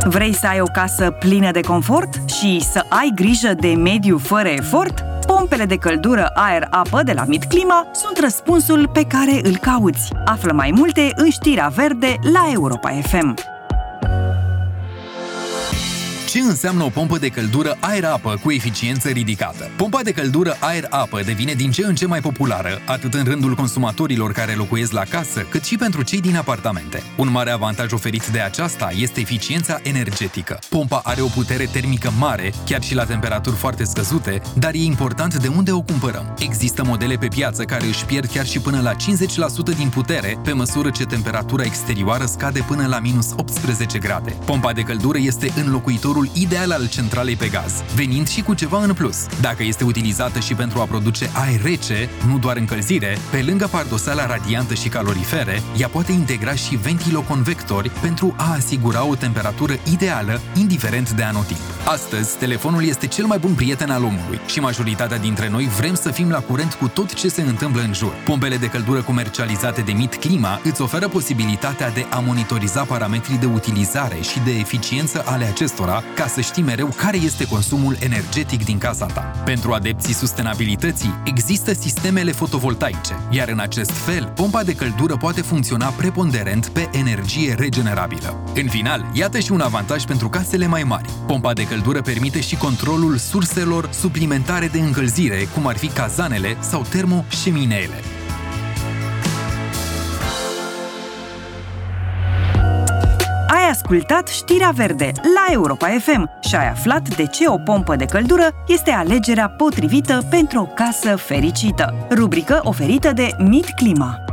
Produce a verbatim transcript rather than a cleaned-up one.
Vrei să ai o casă plină de confort și să ai grijă de mediu fără efort? Pompele de căldură aer-apă de la MidClima sunt răspunsul pe care îl cauți. Află mai multe în știrea verde la Europa F M. Ce înseamnă o pompă de căldură aer-apă cu eficiență ridicată? Pompa de căldură aer-apă devine din ce în ce mai populară, atât în rândul consumatorilor care locuiesc la casă, cât și pentru cei din apartamente. Un mare avantaj oferit de aceasta este eficiența energetică. Pompa are o putere termică mare, chiar și la temperaturi foarte scăzute, dar e important de unde o cumpărăm. Există modele pe piață care își pierd chiar și până la cincizeci la sută din putere, pe măsură ce temperatura exterioară scade până la minus optsprezece grade. Pompa de căldură este înlocuitorul ideal al centralei pe gaz, venind și cu ceva în plus. Dacă este utilizată și pentru a produce aer rece, nu doar încălzire, pe lângă pardoseala radiantă și calorifere, ea poate integra și ventiloconvectori pentru a asigura o temperatură ideală, indiferent de anotimp. Astăzi, telefonul este cel mai bun prieten al omului și majoritatea dintre noi vrem să fim la curent cu tot ce se întâmplă în jur. Pompele de căldură comercializate de MidClima îți oferă posibilitatea de a monitoriza parametrii de utilizare și de eficiență ale acestora, ca să știi mereu care este consumul energetic din casa ta. Pentru adepții sustenabilității, există sistemele fotovoltaice, iar în acest fel, pompa de căldură poate funcționa preponderent pe energie regenerabilă. În final, iată și un avantaj pentru casele mai mari. Pompa de căldură permite și controlul surselor suplimentare de încălzire, cum ar fi cazanele sau termoșemineele. Ai ascultat știrea verde la Europa F M și ai aflat de ce o pompă de căldură este alegerea potrivită pentru o casă fericită. Rubrică oferită de MidClima.